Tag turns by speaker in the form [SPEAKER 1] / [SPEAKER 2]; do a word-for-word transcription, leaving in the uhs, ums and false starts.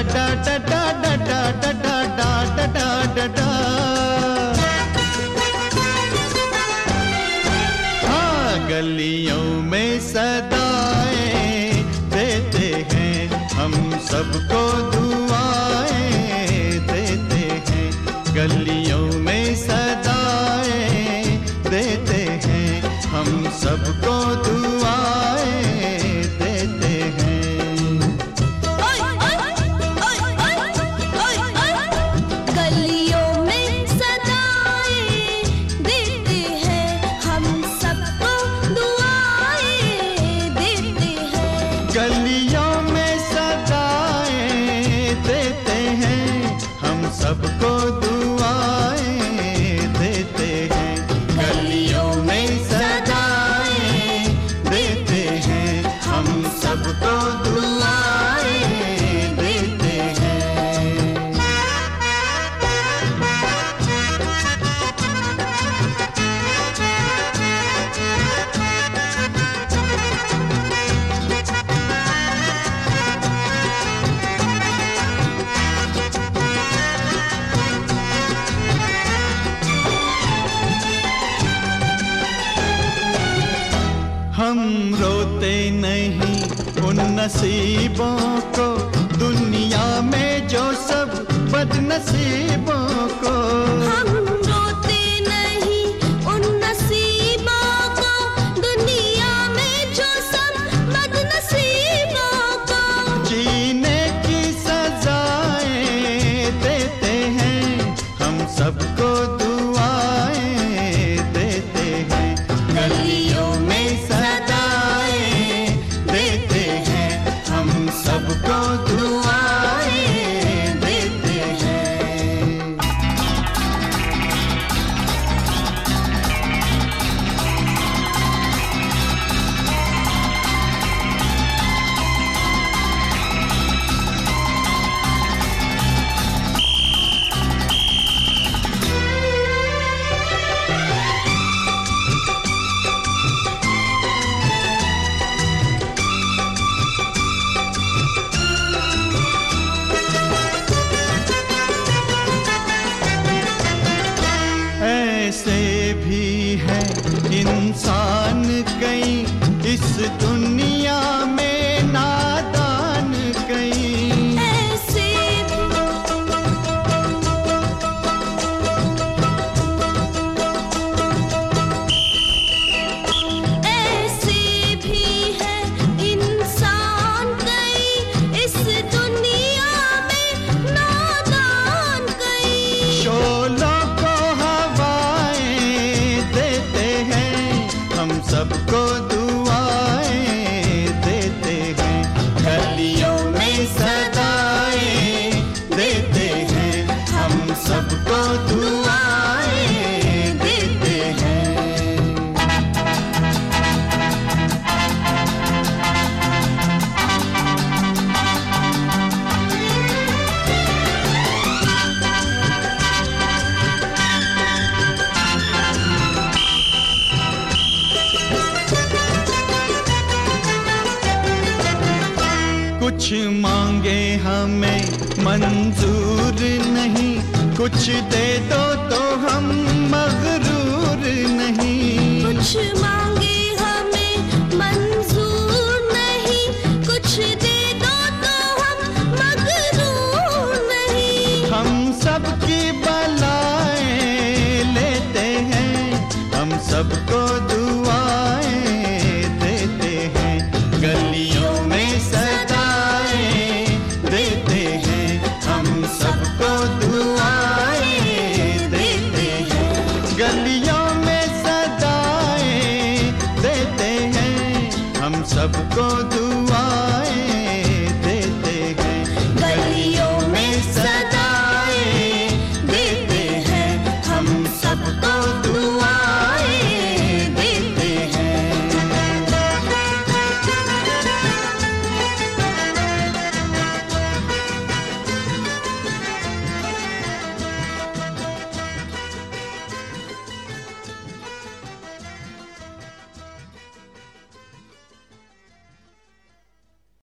[SPEAKER 1] डा डा डा डा डा डा डा डा डा डा डा। हाँ, गलियों में सदाएं देते हैं, हम सबको दुआएं देते हैं। गलियों में सदाएं देते हैं, हम सबको दुआएं देते हैं।
[SPEAKER 2] गलियों में सदाएं देते हैं, हम सबको दुआएं देते हैं।
[SPEAKER 1] गलियों में सदाएं देते हैं, हम सबको दुआएं देते हैं। गलियों में सदाएं देते हैं, हम सबको दुआएं देते हैं। हम रोते नहीं उन नसीबों को, दुनिया में जो सब बदनसीबों को।
[SPEAKER 2] हम रोते नहीं उन नसीबों को, दुनिया में जो सब बदनसीबों को।
[SPEAKER 1] जीने की सजाएं देते हैं, हम सबको दुआएं देते हैं। गलियों में सदाएं देते हैं, हम सबको दुआएं देते हैं। ऐसे भी है इंसान कई, इस दुनिया में नादान कई।
[SPEAKER 2] ऐसे ऐसे भी है इंसान कई, इस दुनिया में नादान कई।
[SPEAKER 1] शोलों को हवाएं देते हैं, हम सबको दुआएं देते हैं। गलियों में सदाएं देते हैं, हम सबको दुआएं देते हैं। कुछ मांगे हमें मंजूर नहीं, कुछ दे दो तो हम मगरूर नहीं।
[SPEAKER 2] कुछ मांगे